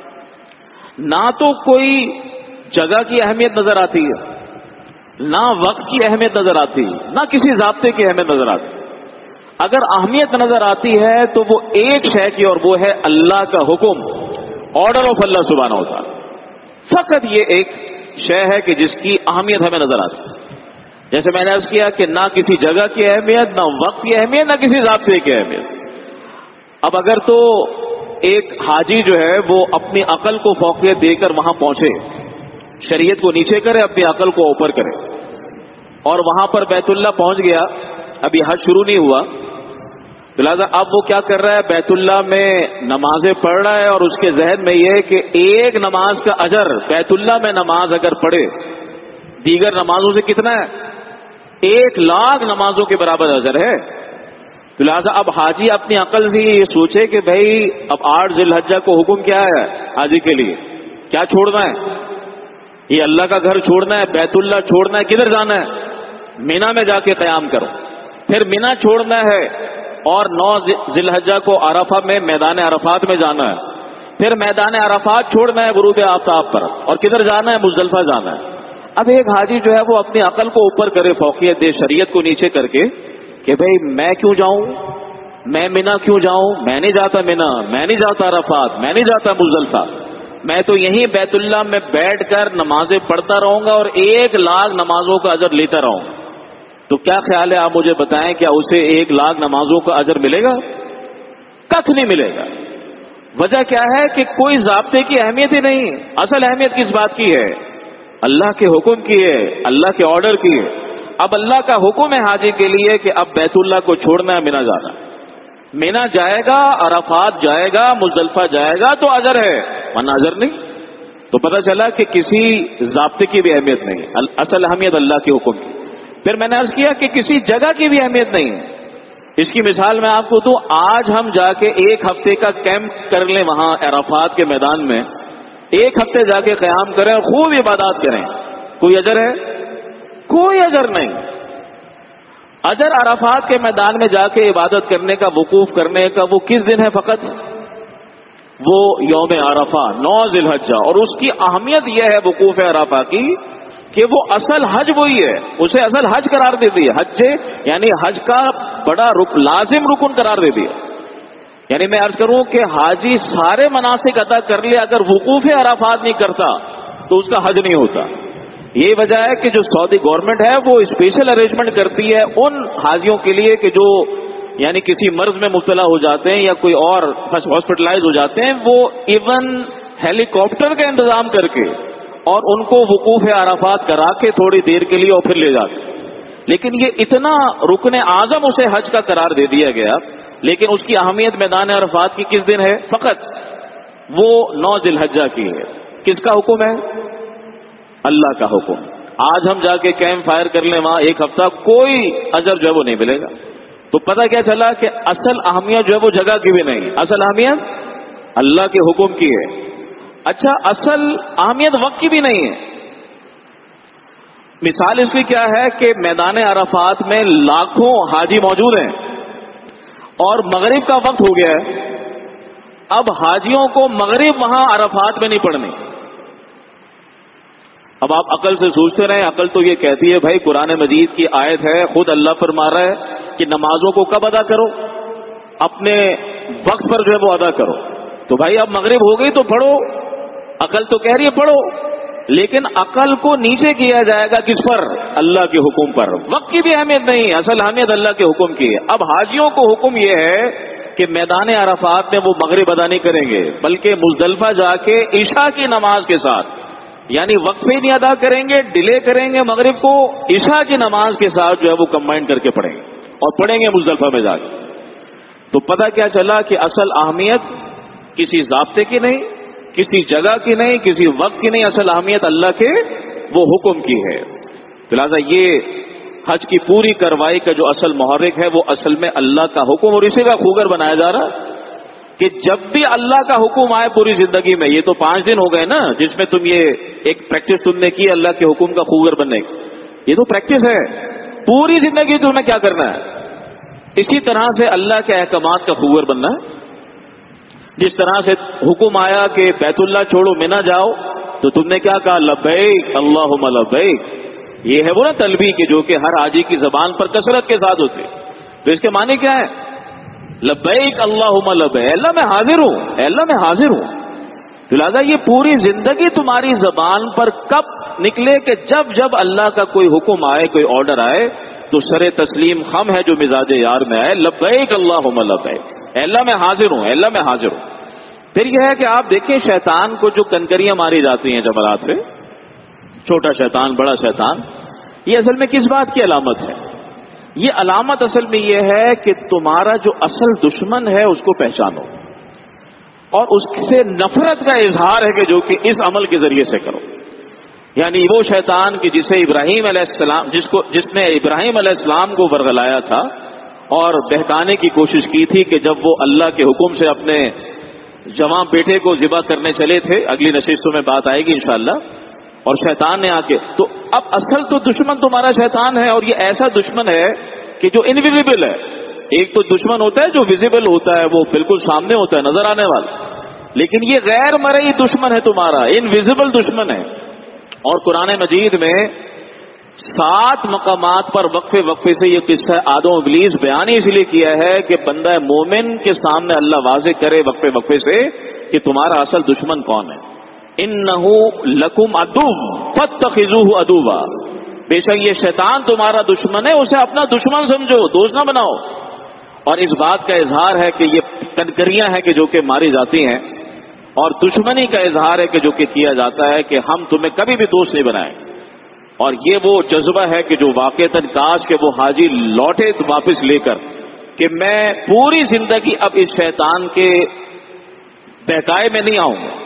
نہ تو کوئی جگہ کی اہمیت نظر آتی ہے، نہ وقت کی اہمیت نظر آتی، نہ کسی ضابطے کی اہمیت نظر آتی. اگر اہمیت نظر آتی ہے تو وہ ایک شے کی اور وہ ہے اللہ کا حکم، آرڈر آف اللہ سبحانہ و تعالی. فقط یہ ایک شے ہے کہ جس کی اہمیت ہمیں نظر آتی. جیسے میں نے عرض کیا کہ نہ کسی جگہ کی اہمیت، نہ وقت کی اہمیت، نہ کسی ضابطے کی اہمیت. اب اگر تو ایک حاجی جو ہے وہ اپنی عقل کو فوقیت دے کر وہاں پہنچے، شریعت کو نیچے کرے، اپنی عقل کو اوپر کرے، اور وہاں پر بیت اللہ پہنچ گیا، ابھی حج شروع نہیں ہوا، لہٰذا اب وہ کیا کر رہا ہے؟ بیت اللہ میں نمازیں پڑھ رہا ہے اور اس کے ذہن میں یہ کہ ایک نماز کا اجر بیت اللہ میں نماز اگر پڑھے دیگر نمازوں سے کتنا ہے؟ ایک لاکھ نمازوں کے برابر اجر ہے. تو لہٰذا اب حاجی اپنی عقل سے یہ سوچے کہ بھائی اب آٹھ ذی الحجہ کو حکم کیا ہے حاجی کے لیے؟ کیا چھوڑنا ہے؟ یہ اللہ کا گھر چھوڑنا ہے، بیت اللہ چھوڑنا ہے. کدھر جانا ہے؟ مینا میں جا کے قیام کرو. پھر مینا چھوڑنا ہے اور نو ذی الحجہ کو عرفہ میں میدان عرفات میں جانا ہے. پھر میدان عرفات چھوڑنا ہے غروب آفتاب پر، اور کدھر جانا ہے؟ مزدلفہ جانا ہے. اب ایک حاجی جو ہے وہ اپنی عقل کو اوپر کرے، فوقیت دے شریعت کو نیچے کر کے کہ بھئی میں کیوں جاؤں، میں مینا کیوں جاؤں؟ میں نہیں جاتا مینا، میں نہیں جاتا عرفات، میں نہیں جاتا مزدلفہ، میں تو یہیں بیت اللہ میں بیٹھ کر نمازیں پڑھتا رہوں گا اور ایک لاکھ نمازوں کا اجر لیتا رہوں گا. تو کیا خیال ہے؟ آپ مجھے بتائیں، کیا اسے ایک لاکھ نمازوں کا اجر ملے گا؟ کچھ نہیں ملے گا. وجہ کیا ہے کہ کوئی ضابطے کی اہمیت ہی نہیں. اصل اہمیت کس بات کی ہے؟ اللہ کے حکم کی ہے، اللہ کے آرڈر کی ہے. اب اللہ کا حکم ہے حاجی کے لیے کہ اب بیت اللہ کو چھوڑنا ہے، مینا جانا. مینا جائے گا، عرفات جائے گا، مزدلفہ جائے گا تو اجر ہے، ورنہ اجر نہیں. تو پتہ چلا کہ کسی ضابطے کی بھی اہمیت نہیں، اصل اہمیت اللہ کے حکم کی. پھر میں نے عرض کیا کہ کسی جگہ کی بھی اہمیت نہیں. اس کی مثال میں آپ کو دوں، آج ہم جا کے ایک ہفتے کا کیمپ کر لیں وہاں عرفات کے میدان میں، ایک ہفتے جا کے قیام کریں اور خوب عبادات کریں، کوئی اجر ہے؟ کوئی اجر نہیں. اجر عرفات کے میدان میں جا کے عبادت کرنے کا، وقوف کرنے کا، وہ کس دن ہے؟ فقط وہ یوم عرفہ، نو ذی الحجہ. اور اس کی اہمیت یہ ہے وقوف عرفہ کی کہ وہ اصل حج وہی ہے، اسے اصل حج قرار دے دی ہے. حج یعنی حج کا بڑا رک لازم رکن قرار دے دیا. یعنی میں عرض کروں کہ حاجی سارے مناسک ادا کر لے، اگر وقوف عرفات نہیں کرتا تو اس کا حج نہیں ہوتا. یہ وجہ ہے کہ جو سعودی گورنمنٹ ہے وہ اسپیشل ارینجمنٹ کرتی ہے ان حاجیوں کے لیے کہ جو یعنی کسی مرض میں مبتلا ہو جاتے ہیں یا کوئی اور ہاسپٹلائز ہو جاتے ہیں، وہ ایون ہیلی کاپٹر کا انتظام کر کے اور ان کو وقوف عرفات کرا کے تھوڑی دیر کے لیے اور پھر لے جاتے. لیکن یہ اتنا رکن اعظم اسے حج کا قرار دے دیا گیا، لیکن اس کی اہمیت میدان عرفات کی کس دن ہے؟ فقط وہ نو ذی الحجہ کی ہے. کس کا حکم ہے؟ اللہ کا حکم. آج ہم جا کے کیمپ فائر کر لیں وہاں ایک ہفتہ، کوئی اجر جو ہے وہ نہیں ملے گا. تو پتہ کیا چلا کہ اصل اہمیت جو ہے وہ جگہ کی بھی نہیں، اصل اہمیت اللہ کے حکم کی ہے. اچھا، اصل اہمیت وقت کی بھی نہیں ہے. مثال اس کی کیا ہے کہ میدان عرفات میں لاکھوں حاجی موجود ہیں اور مغرب کا وقت ہو گیا ہے. اب حاجیوں کو مغرب وہاں عرفات میں نہیں پڑھنی. اب آپ عقل سے سوچتے رہیں، عقل تو یہ کہتی ہے بھائی قرآن مجید کی آیت ہے، خود اللہ فرما رہا ہے کہ نمازوں کو کب ادا کرو؟ اپنے وقت پر جو ہے وہ ادا کرو. تو بھائی اب مغرب ہو گئی تو پڑھو. عقل تو کہہ رہی ہے پڑھو، لیکن عقل کو نیچے کیا جائے گا کس پر؟ اللہ کے حکم پر. وقت کی بھی اہمیت نہیں، اصل اہمیت اللہ کے حکم کی ہے. اب حاجیوں کو حکم یہ ہے کہ میدان عرفات میں وہ مغرب ادا نہیں کریں گے، بلکہ مزدلفہ جا کے عشاء کی نماز کے ساتھ، یعنی وقفے نہیں ادا کریں گے، ڈیلے کریں گے مغرب کو، عشاء کی نماز کے ساتھ جو ہے وہ کمبائن کر کے پڑھیں گے اور پڑھیں گے مزدلفہ میں جا کے. تو پتہ کیا چلا کہ اصل اہمیت کسی ضابطے کی نہیں، کسی جگہ کی نہیں، کسی وقت کی نہیں، اصل اہمیت اللہ کے وہ حکم کی ہے. لہٰذا یہ حج کی پوری کارروائی کا جو اصل محرک ہے وہ اصل میں اللہ کا حکم، اور اسی کا خوگر بنایا جا رہا کہ جب بھی اللہ کا حکم آئے پوری زندگی میں. یہ تو پانچ دن ہو گئے نا جس میں تم یہ ایک پریکٹس تم نے کی اللہ کے حکم کا خوگر بننے کی. یہ تو پریکٹس ہے، پوری زندگی تمہیں کیا کرنا ہے؟ اسی طرح سے اللہ کے احکامات کا خوگر بننا ہے. جس طرح سے حکم آیا کہ بیت اللہ چھوڑو منا جاؤ، تو تم نے کیا کہا؟ لبیک اللہم لبیک. یہ ہے وہ نا تلبی کہ جو کہ ہر حاجی کی زبان پر کثرت کے ساتھ ہوتے. تو اس کے معنی کیا ہے؟ لبیک اللہم لبیک، اللہ میں حاضر ہوں، اللہ میں حاضر ہوں. تو لہٰذا یہ پوری زندگی تمہاری زبان پر کب نکلے کہ جب جب اللہ کا کوئی حکم آئے، کوئی آرڈر آئے تو سر تسلیم خم ہے جو مزاج یار میں آئے، لبیک اللہم لبیک، اللہ میں حاضر ہوں، اللہ میں حاضر ہوں. پھر یہ ہے کہ آپ دیکھیں شیطان کو جو کنکریاں ماری جاتی ہیں جمرات پہ، چھوٹا شیطان بڑا شیطان، یہ اصل میں کس بات کی علامت ہے؟ یہ علامت اصل میں یہ ہے کہ تمہارا جو اصل دشمن ہے اس کو پہچانو اور اس سے نفرت کا اظہار ہے کہ جو کہ اس عمل کے ذریعے سے کرو. یعنی وہ شیطان کہ جسے ابراہیم علیہ السلام جس کو جس نے ابراہیم علیہ السلام کو ورغلایا تھا اور بہکانے کی کوشش کی تھی کہ جب وہ اللہ کے حکم سے اپنے جواں بیٹے کو ذبح کرنے چلے تھے، اگلی نشستوں میں بات آئے گی انشاءاللہ، اور شیطان نے آ کے، تو اب اصل تو دشمن تمہارا شیطان ہے، اور یہ ایسا دشمن ہے کہ جو انویزیبل ہے. ایک تو دشمن ہوتا ہے جو ویزیبل ہوتا ہے، وہ بالکل سامنے ہوتا ہے، نظر آنے والا، لیکن یہ غیر مرئی دشمن ہے تمہارا، انویزیبل دشمن ہے. اور قرآن مجید میں سات مقامات پر وقفے وقفے سے یہ قصہ آدم و ابلیس بیان اس لیے کیا ہے کہ بندہ مومن کے سامنے اللہ واضح کرے وقفے وقفے سے کہ تمہارا اصل دشمن کون ہے. انہو لکم عدو فاتخذوہ عدوا، بے شک یہ شیطان تمہارا دشمن ہے، اسے اپنا دشمن سمجھو، دوست نہ بناؤ. اور اس بات کا اظہار ہے کہ یہ کنکریاں ہیں کہ جو کہ ماری جاتی ہیں، اور دشمنی کا اظہار ہے کہ جو کہ کیا جاتا ہے کہ ہم تمہیں کبھی بھی دوست نہیں بنائیں. اور یہ وہ جذبہ ہے کہ جو واقعتاً کاش کہ وہ حاجی لوٹے واپس لے کر کہ میں پوری زندگی اب اس شیطان کے بہکائے میں نہیں آؤں گا،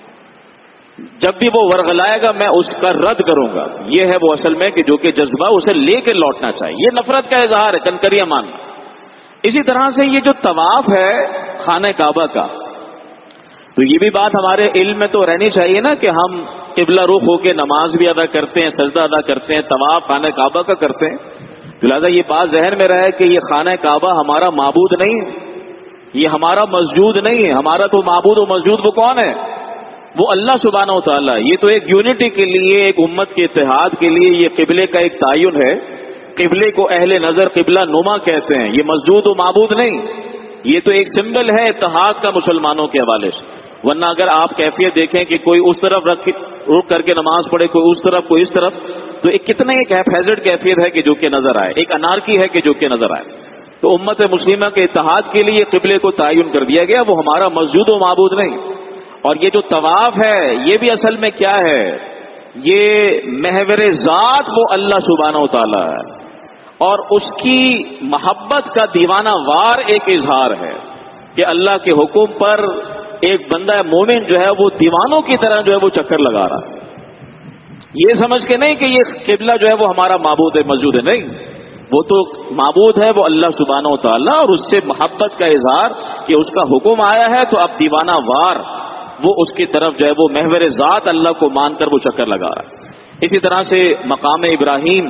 جب بھی وہ ورغلائے گا میں اس کا رد کروں گا. یہ ہے وہ اصل میں کہ جو کہ جذبہ اسے لے کے لوٹنا چاہیے. یہ نفرت کا اظہار ہے، کنکریاں ماننا. اسی طرح سے یہ جو طواف ہے خانہ کعبہ کا، تو یہ بھی بات ہمارے علم میں تو رہنی چاہیے نا کہ ہم قبلہ رخ ہو کے نماز بھی ادا کرتے ہیں، سجدہ ادا کرتے ہیں، طواف خانہ کعبہ کا کرتے ہیں. لہٰذا یہ بات ذہن میں رہے کہ یہ خانہ کعبہ ہمارا معبود نہیں ہے، یہ ہمارا مسجود نہیں ہے. ہمارا تو معبود و مسجود وہ کون ہے؟ وہ اللہ سبحانہ و تعالیٰ. یہ تو ایک یونٹی کے لیے، ایک امت کے اتحاد کے لیے یہ قبلے کا ایک تعین ہے. قبلے کو اہل نظر قبلہ نما کہتے ہیں. یہ مسجود و معبود نہیں، یہ تو ایک سمبل ہے اتحاد کا مسلمانوں کے حوالے سے. ورنہ اگر آپ کیفیت دیکھیں کہ کوئی اس طرف رکھ رک کر کے نماز پڑھے، کوئی اس طرف کوئی اس طرف، تو ایک کتنا ایک ہیفیزڈ کیفیت ہے کہ جو کہ نظر آئے، ایک انارکی ہے کہ جو کہ نظر آئے. تو امت مسلمہ کے اتحاد کے لیے قبلے کو تعین کر دیا گیا، وہ ہمارا مسجود و معبود نہیں. اور یہ جو طواف ہے یہ بھی اصل میں کیا ہے؟ یہ محور ذات وہ اللہ سبحانہ و تعالی ہے، اور اس کی محبت کا دیوانہ وار ایک اظہار ہے کہ اللہ کے حکم پر ایک بندہ مومن جو ہے وہ دیوانوں کی طرح جو ہے وہ چکر لگا رہا ہے، یہ سمجھ کے نہیں کہ یہ قبلہ جو ہے وہ ہمارا معبود ہے، مسجود ہے، نہیں، وہ تو معبود ہے وہ اللہ سبحانہ و تعالیٰ، اور اس سے محبت کا اظہار کہ اس کا حکم آیا ہے تو اب دیوانہ وار وہ اس کی طرف جو ہے وہ محور ذات اللہ کو مان کر وہ چکر لگا رہا ہے۔ اسی طرح سے مقام ابراہیم،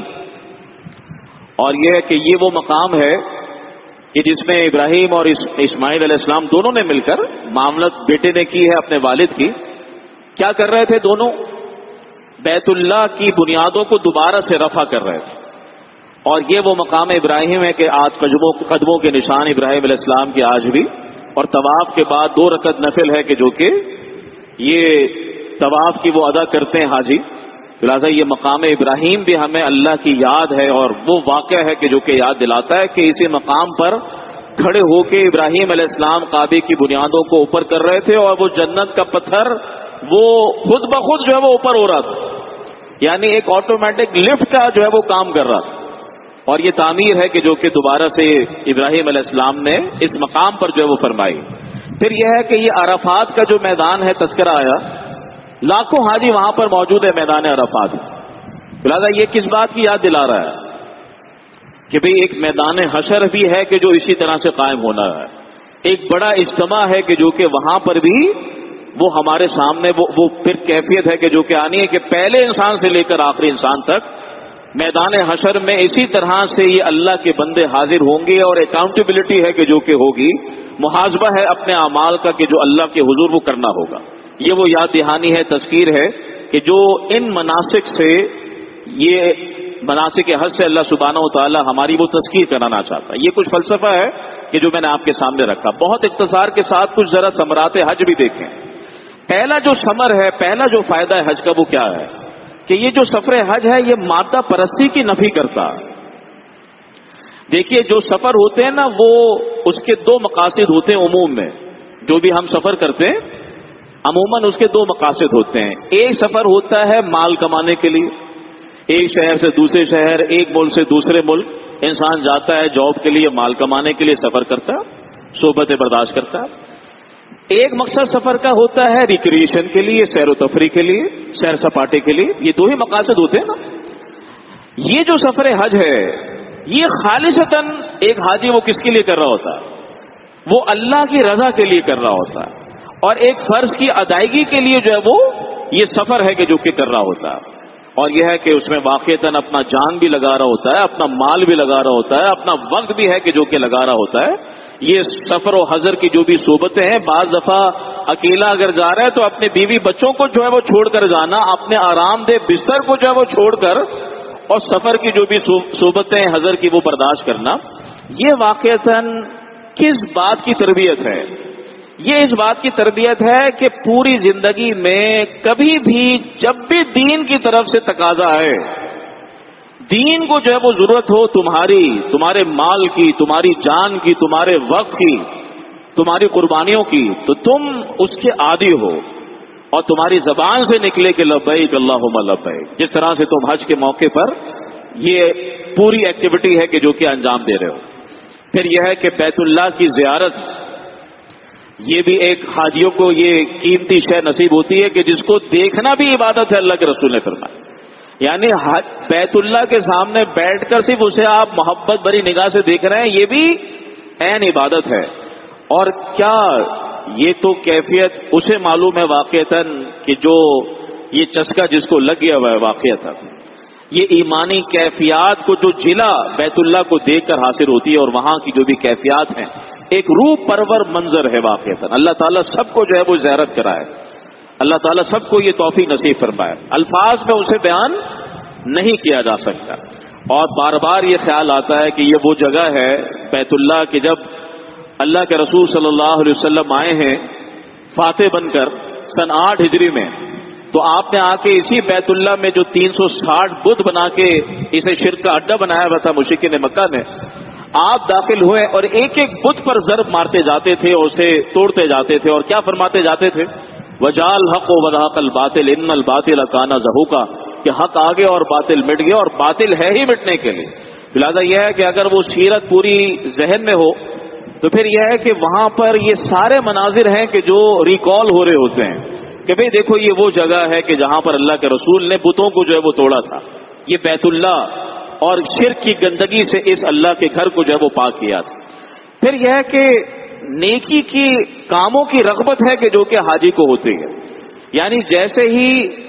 اور یہ ہے کہ یہ وہ مقام ہے کہ جس میں ابراہیم اور اسماعیل علیہ السلام دونوں نے مل کر معاملت بیٹے نے کی ہے اپنے والد کی۔ کیا کر رہے تھے دونوں؟ بیت اللہ کی بنیادوں کو دوبارہ سے رفع کر رہے تھے، اور یہ وہ مقام ابراہیم ہے کہ آج قدموں قدموں کے نشان ابراہیم علیہ السلام کے آج بھی، اور طواف کے بعد دو رکعت نفل ہے کہ جو کہ یہ طواف کی وہ ادا کرتے ہیں حاجی، لہٰذا یہ مقام ابراہیم بھی ہمیں اللہ کی یاد ہے، اور وہ واقعہ ہے کہ جو کہ یاد دلاتا ہے کہ اسی مقام پر کھڑے ہو کے ابراہیم علیہ السلام کعبے کی بنیادوں کو اوپر کر رہے تھے، اور وہ جنت کا پتھر وہ خود بخود جو ہے وہ اوپر ہو رہا تھا، یعنی ایک آٹومیٹک لفٹ کا جو ہے وہ کام کر رہا تھا، اور یہ تعمیر ہے کہ جو کہ دوبارہ سے ابراہیم علیہ السلام نے اس مقام پر جو ہے وہ فرمائی۔ پھر یہ ہے کہ یہ عرفات کا جو میدان ہے تذکرہ آیا، لاکھوں حاجی وہاں پر موجود ہے میدان عرفات، لہٰذا یہ کس بات کی یاد دلا رہا ہے کہ بھئی ایک میدان حشر بھی ہے کہ جو اسی طرح سے قائم ہونا ہے، ایک بڑا اجتماع ہے کہ جو کہ وہاں پر بھی وہ ہمارے سامنے وہ وہ پھر کیفیت ہے کہ جو کہ آنی ہے کہ پہلے انسان سے لے کر آخری انسان تک میدان حشر میں اسی طرح سے یہ اللہ کے بندے حاضر ہوں گے، اور اکاؤنٹیبلٹی ہے کہ جو کہ ہوگی، محاسبہ ہے اپنے اعمال کا کہ جو اللہ کے حضور وہ کرنا ہوگا۔ یہ وہ یاد دہانی ہے، تذکیر ہے کہ جو ان مناسک سے، یہ مناسک حج سے اللہ سبحانہ و تعالی ہماری وہ تذکیر کرانا چاہتا ہے۔ یہ کچھ فلسفہ ہے کہ جو میں نے آپ کے سامنے رکھا، بہت اختصار کے ساتھ کچھ ذرا ثمرات حج بھی دیکھیں۔ پہلا جو ثمر ہے، پہلا جو فائدہ ہے حج کا وہ کیا ہے کہ یہ جو سفر حج ہے یہ مادہ پرستی کی نفی کرتا ہے۔ دیکھیے جو سفر ہوتے ہیں نا وہ اس کے دو مقاصد ہوتے ہیں عموم میں، جو بھی ہم سفر کرتے ہیں عموماً اس کے دو مقاصد ہوتے ہیں۔ ایک سفر ہوتا ہے مال کمانے کے لیے، ایک شہر سے دوسرے شہر، ایک ملک سے دوسرے ملک انسان جاتا ہے جاب کے لیے، مال کمانے کے لیے سفر کرتا ہے، صحبتیں برداشت کرتا ہے۔ ایک مقصد سفر کا ہوتا ہے ریکریشن کے لیے، سیر و تفریح کے لیے، سیر سپاٹے کے لیے، یہ دو ہی مقاصد ہوتے ہیں نا۔ یہ جو سفر حج ہے یہ خالصتاً ایک حاجی وہ کس کے لیے کر رہا ہوتا ہے؟ وہ اللہ کی رضا کے لیے کر رہا ہوتا ہے، اور ایک فرض کی ادائیگی کے لیے جو ہے وہ یہ سفر ہے کہ جو کہ کر رہا ہوتا ہے، اور یہ ہے کہ اس میں واقعتاً اپنا جان بھی لگا رہا ہوتا ہے، اپنا مال بھی لگا رہا ہوتا ہے، اپنا وقت بھی ہے کہ جو کہ لگا رہا ہوتا ہے۔ یہ سفر و حضر کی جو بھی صحبتیں ہیں، بعض دفعہ اکیلا اگر جا رہا ہے تو اپنے بیوی بچوں کو جو ہے وہ چھوڑ کر جانا، اپنے آرام دہ بستر کو جو ہے وہ چھوڑ کر، اور سفر کی جو بھی صحبتیں حضر کی وہ برداشت کرنا، یہ واقعتاً کس بات کی تربیت ہے؟ یہ اس بات کی تربیت ہے کہ پوری زندگی میں کبھی بھی جب بھی دین کی طرف سے تقاضا ہے، دین کو جو ہے وہ ضرورت ہو تمہاری، تمہارے مال کی، تمہاری جان کی، تمہارے وقت کی، تمہاری قربانیوں کی، تو تم اس کے عادی ہو، اور تمہاری زبان سے نکلے کہ لبیک اللہم لبیک، جس طرح سے تم حج کے موقع پر یہ پوری ایکٹیویٹی ہے کہ جو کہ انجام دے رہے ہو۔ پھر یہ ہے کہ بیت اللہ کی زیارت، یہ بھی ایک حاجیوں کو یہ قیمتی شے نصیب ہوتی ہے کہ جس کو دیکھنا بھی عبادت ہے، اللہ کے رسول نے فرمایا، یعنی بیت اللہ کے سامنے بیٹھ کر صرف اسے آپ محبت بھری نگاہ سے دیکھ رہے ہیں، یہ بھی عین عبادت ہے۔ اور کیا یہ تو کیفیت اسے معلوم ہے واقعتاً کہ جو یہ چسکا جس کو لگ گیا ہوا ہے واقعتاً، یہ ایمانی کیفیات کو جو جلا بیت اللہ کو دیکھ کر حاصل ہوتی ہے، اور وہاں کی جو بھی کیفیات ہیں، ایک روح پرور منظر ہے واقعتاً۔ اللہ تعالیٰ سب کو جو ہے وہ زیارت کرائے، اللہ تعالیٰ سب کو یہ توفیق نصیب فرمائے، الفاظ میں اسے بیان نہیں کیا جا سکتا۔ اور بار بار یہ خیال آتا ہے کہ یہ وہ جگہ ہے بیت اللہ کہ جب اللہ کے رسول صلی اللہ علیہ وسلم آئے ہیں فاتح بن کر سن آٹھ ہجری میں، تو آپ نے آ کے اسی بیت اللہ میں جو تین سو ساٹھ بت بنا کے اسے شرک کا اڈا بنایا ہوا تھا مشرکین مکہ نے، آپ داخل ہوئے اور ایک ایک بت پر ضرب مارتے جاتے تھے اور اسے توڑتے جاتے تھے، اور کیا فرماتے جاتے تھے وجال حق و وضحق الباطل ان الباطل کان زہوقا، کہ حق آگے اور باطل مٹ گیا، اور باطل ہے ہی مٹنے کے لیے۔ لہٰذا یہ ہے کہ اگر وہ سیرت پوری ذہن میں ہو تو پھر یہ ہے کہ وہاں پر یہ سارے مناظر ہیں کہ جو ریکال ہو رہے ہوتے ہیں کہ بھئی دیکھو یہ وہ جگہ ہے کہ جہاں پر اللہ کے رسول نے بتوں کو جو ہے وہ توڑا تھا، یہ بیت اللہ اور شرک کی گندگی سے اس اللہ کے گھر کو جو ہے وہ پاک کیا تھا۔ پھر یہ ہے کہ نیکی کی کاموں کی رغبت ہے کہ جو کہ حاجی کو ہوتی ہے، یعنی جیسے ہی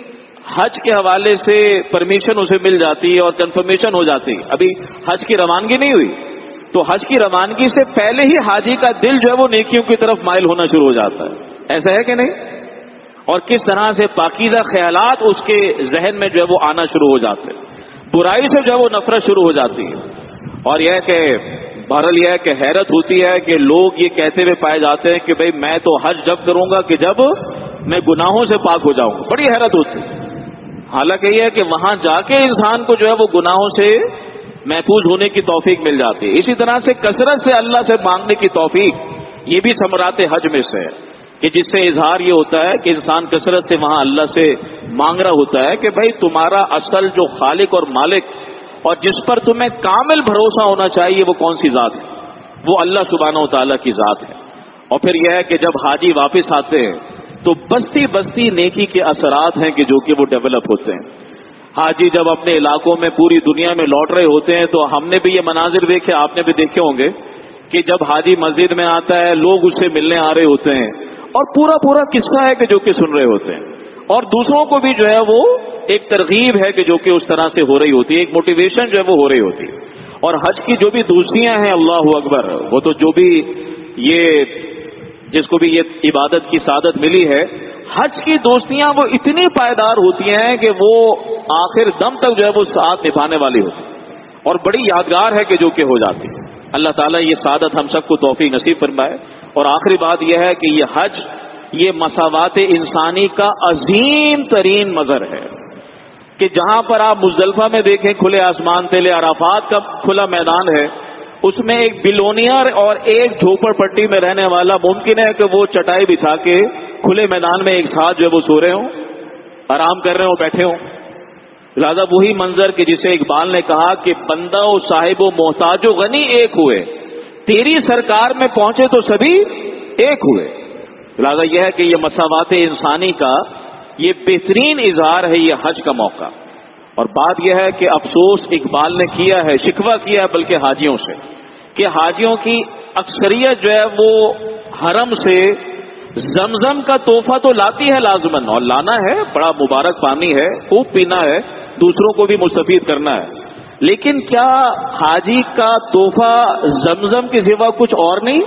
حج کے حوالے سے پرمیشن اسے مل جاتی ہے اور کنفرمیشن ہو جاتی ہے، ابھی حج کی روانگی نہیں ہوئی تو حج کی روانگی سے پہلے ہی حاجی کا دل جو ہے وہ نیکیوں کی طرف مائل ہونا شروع ہو جاتا ہے، ایسا ہے کہ نہیں؟ اور کس طرح سے پاکیزہ خیالات اس کے ذہن میں جو ہے وہ آنا شروع ہو جاتے ہیں، برائی سے جو ہے وہ نفرت شروع ہو جاتی ہے۔ اور یہ کہ بہرحال یہ ہے کہ حیرت ہوتی ہے کہ لوگ یہ کہتے ہوئے پائے جاتے ہیں کہ بھئی میں تو حج جب کروں گا کہ جب میں گناہوں سے پاک ہو جاؤں گا، بڑی حیرت ہوتی ہے۔ حالانکہ یہ ہے کہ وہاں جا کے انسان کو جو ہے وہ گناہوں سے محفوظ ہونے کی توفیق مل جاتی ہے۔ اسی طرح سے کثرت سے اللہ سے مانگنے کی توفیق یہ بھی ثمرات حج میں سے ہے کہ جس سے اظہار یہ ہوتا ہے کہ انسان کثرت سے وہاں اللہ سے مانگ رہا ہوتا ہے کہ بھائی تمہارا اصل جو خالق اور مالک اور جس پر تمہیں کامل بھروسہ ہونا چاہیے وہ کون سی ذات ہے؟ وہ اللہ سبحانہ و تعالیٰ کی ذات ہے۔ اور پھر یہ ہے کہ جب حاجی واپس آتے ہیں تو بستی بستی نیکی کے اثرات ہیں کہ جو کہ وہ ڈیولپ ہوتے ہیں۔ حاجی جب اپنے علاقوں میں پوری دنیا میں لوٹ رہے ہوتے ہیں تو ہم نے بھی یہ مناظر دیکھے، آپ نے بھی دیکھے ہوں گے کہ جب حاجی مسجد میں آتا ہے لوگ اس سے ملنے آ رہے ہوتے ہیں اور پورا پورا قصہ ہے کہ جو کہ سن رہے ہوتے ہیں، اور دوسروں کو بھی جو ہے وہ ایک ترغیب ہے کہ جو کہ اس طرح سے ہو رہی ہوتی ہے، ایک موٹیویشن جو ہے وہ ہو رہی ہوتی ہے۔ اور حج کی جو بھی دوسریاں ہیں اللہ اکبر، وہ تو جو بھی یہ جس کو بھی یہ عبادت کی سعادت ملی ہے، حج کی دوستیاں وہ اتنی پائیدار ہوتی ہیں کہ وہ آخر دم تک جو ہے وہ ساتھ نبھانے والی ہوتی ہے اور بڑی یادگار ہے کہ جو کہ ہو جاتی ہے۔ اللہ تعالیٰ یہ سعادت ہم سب کو توفیق نصیب فرمائے۔ اور آخری بات یہ ہے کہ یہ حج یہ مساوات انسانی کا عظیم ترین مظہر ہے کہ جہاں پر آپ مزدلفہ میں دیکھیں کھلے آسمان تلے عرفات کا کھلا میدان ہے، اس میں ایک بلونیئر اور ایک جھوپڑ پٹی میں رہنے والا ممکن ہے کہ وہ چٹائی بچھا کے کھلے میدان میں ایک ساتھ جو ہے وہ سو رہے ہوں، آرام کر رہے ہوں، بیٹھے ہوں۔ لہٰذا وہی منظر کہ جسے اقبال نے کہا کہ بندہ و صاحب و محتاج و غنی ایک ہوئے، تیری سرکار میں پہنچے تو سبھی ایک ہوئے۔ لہٰذا یہ ہے کہ یہ مساوات انسانی کا یہ بہترین اظہار ہے یہ حج کا موقع۔ اور بات یہ ہے کہ افسوس اقبال نے کیا ہے، شکوہ کیا ہے بلکہ حاجیوں سے، کہ حاجیوں کی اکثریت جو ہے وہ حرم سے زمزم کا تحفہ تو لاتی ہے لازماً، اور لانا ہے، بڑا مبارک پانی ہے، خوب پینا ہے، دوسروں کو بھی مستفید کرنا ہے، لیکن کیا حاجی کا تحفہ زمزم کے سوا کچھ اور نہیں؟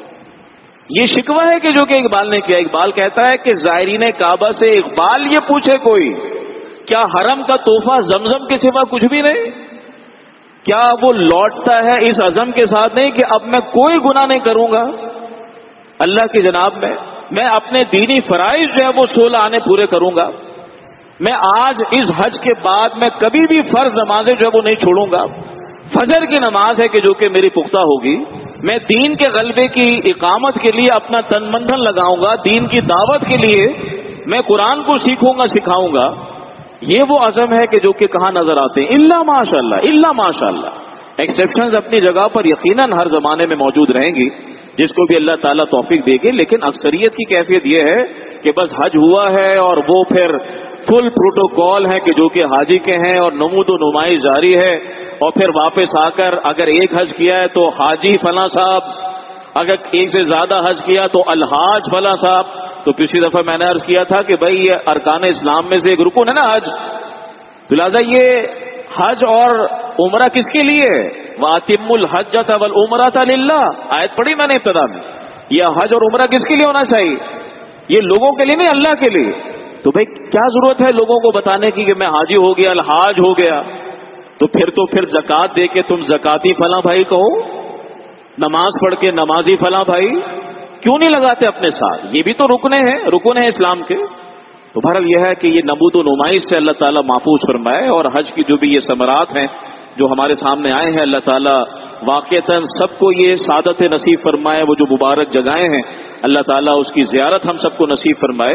یہ شکوہ ہے کہ جو کہ اقبال نے کیا۔ اقبال کہتا ہے کہ زائرین کعبہ سے اقبال یہ پوچھے کوئی، کیا حرم کا تحفہ زمزم کے سوا کچھ بھی نہیں؟ کیا وہ لوٹتا ہے اس عزم کے ساتھ نہیں کہ اب میں کوئی گناہ نہیں کروں گا اللہ کی جناب میں، میں اپنے دینی فرائض جو ہے وہ سولہ آنے پورے کروں گا، میں آج اس حج کے بعد میں کبھی بھی فرض نمازیں جو ہے وہ نہیں چھوڑوں گا، فجر کی نماز ہے کہ جو کہ میری پختہ ہوگی، میں دین کے غلبے کی اقامت کے لیے اپنا تن من دھن لگاؤں گا، دین کی دعوت کے لیے میں قرآن کو سیکھوں گا، سکھاؤں گا۔ یہ وہ عزم ہے کہ جو کہ کہاں نظر آتے ہیں؟ الا ماشاء اللہ، الا ماشاء اللہ۔ ایکسیپشنز اپنی جگہ پر یقیناً ہر زمانے میں موجود رہیں گی جس کو بھی اللہ تعالیٰ توفیق دے گی، لیکن اکثریت کی کیفیت یہ ہے کہ بس حج ہوا ہے اور وہ پھر فل پروٹوکول ہے کہ جو کہ حاجی کے ہیں اور نمود و نمائش جاری ہے، اور پھر واپس آ کر اگر ایک حج کیا ہے تو حاجی فلاں صاحب، اگر ایک سے زیادہ حج کیا تو الحاج فلاں صاحب۔ تو پچھلی دفعہ میں نے عرض کیا تھا کہ بھائی یہ ارکان اسلام میں سے ایک رکن ہے نا حج، لہٰذا یہ حج اور عمرہ کس کے لیے ہے؟ وَأَتِمُّ الْحَجَّةَ وَالْعُمْرَةَ لِلَّهِ، آیت پڑھی میں نے ابتدا میں۔ یہ حج اور عمرہ کس کے لیے ہونا چاہیے؟ یہ لوگوں کے لیے نہیں، اللہ کے لیے۔ تو بھائی کیا ضرورت ہے لوگوں کو بتانے کی کہ میں حاجی ہو گیا، الحاج ہو گیا؟ تو پھر تو پھر زکوٰۃ دے کے تم زکاتی فلاں بھائی کہو، نماز پڑھ کے نمازی فلاں بھائی کیوں نہیں لگاتے اپنے ساتھ؟ یہ بھی تو رکن ہیں، رکن ہیں اسلام کے۔ تو بہرحال یہ ہے کہ یہ نمود و نمائش سے اللہ تعالیٰ محفوظ فرمائے، اور حج کی جو بھی یہ ثمرات ہیں جو ہمارے سامنے آئے ہیں، اللہ تعالیٰ واقعتاً سب کو یہ سعادت نصیب فرمائے۔ وہ جو مبارک جگہیں ہیں اللہ تعالیٰ اس کی زیارت ہم سب کو نصیب فرمائے،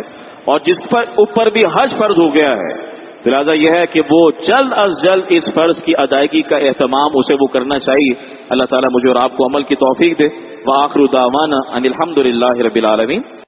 اور جس پر اوپر بھی حج فرض ہو گیا ہے، تو لہٰذا یہ ہے کہ وہ جلد از جلد اس فرض کی ادائیگی کا اہتمام اسے وہ کرنا چاہیے۔ اللہ تعالیٰ مجھے اور آپ کو عمل کی توفیق دے۔ وآخر دعوانا ان الحمد للہ رب العالمین۔